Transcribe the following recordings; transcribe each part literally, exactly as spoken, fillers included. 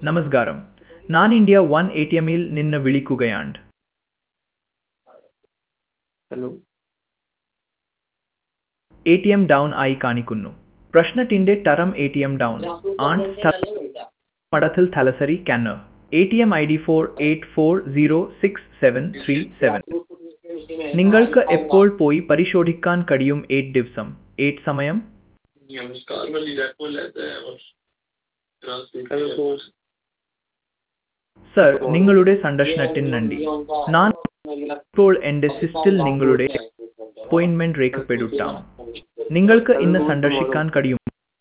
നമസ്കാരം. ഞാൻ India one A T എമ്മിൽ നിന്ന് വിളിക്കുകയാണ്. Hello. A T M down ആയി കാണിക്കുന്നു. പ്രശ്നത്തിന്റെ തരം എ ടി എം ഡൗൺ ആണ്. സ്ഥലം മഠത്തിൽ Thalassery Kannur. A T M I D four eight four zero six seven three seven. നിങ്ങൾക്ക് എപ്പോൾ പോയി പരിശോധിക്കാൻ കഴിയും? എട്ട് ദിവസം എട്ട് സമയം. സർ, നിങ്ങളുടെ സന്ദർശനത്തിന് നന്ദി. ഞാൻ ഇപ്പോൾ എന്റെ സിസ്റ്റിൽ നിങ്ങളുടെ അപ്പോയിന്റ്മെന്റ് രേഖപ്പെടുത്താം. നിങ്ങൾക്ക് ഇന്ന് സന്ദർശിക്കാൻ കഴിയും.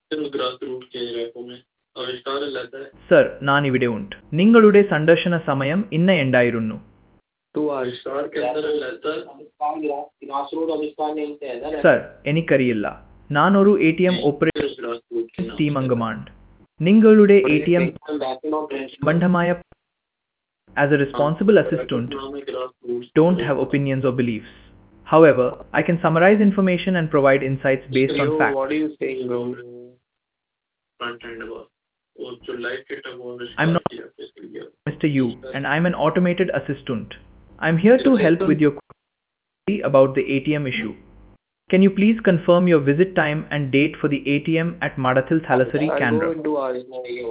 സർ, ഞാൻ ഇവിടെ ഉണ്ട്. നിങ്ങളുടെ സന്ദർശന സമയം ഇന്ന് എന്തായിരുന്നു? Two hours. സർ, എനിക്കറിയില്ല. ഞാൻ ഒരു A T M operation team അംഗമാണ്. നിങ്ങളുടെ എ ടി എം സംബന്ധമായ as a responsible assistant don't have opinions or beliefs. However, I can summarize information and provide insights based on Yo, facts. what are you saying, bro? I'm not Mister Yu, and I'm an automated assistant. I'm here to help with your query about the A T M issue. Can you please confirm your visit time and date for the A T M at Madathil Thalassery, I'll go Canberra? in two hours.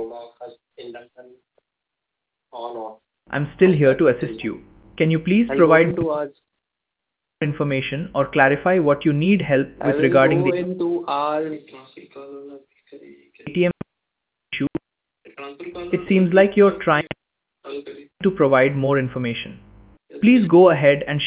I'm still here to assist you. Can you please I'll provide go in two hours. information or clarify what you need help I with will regarding go the in two hours. A T M issue? It seems like you're trying to provide more information. Please go ahead and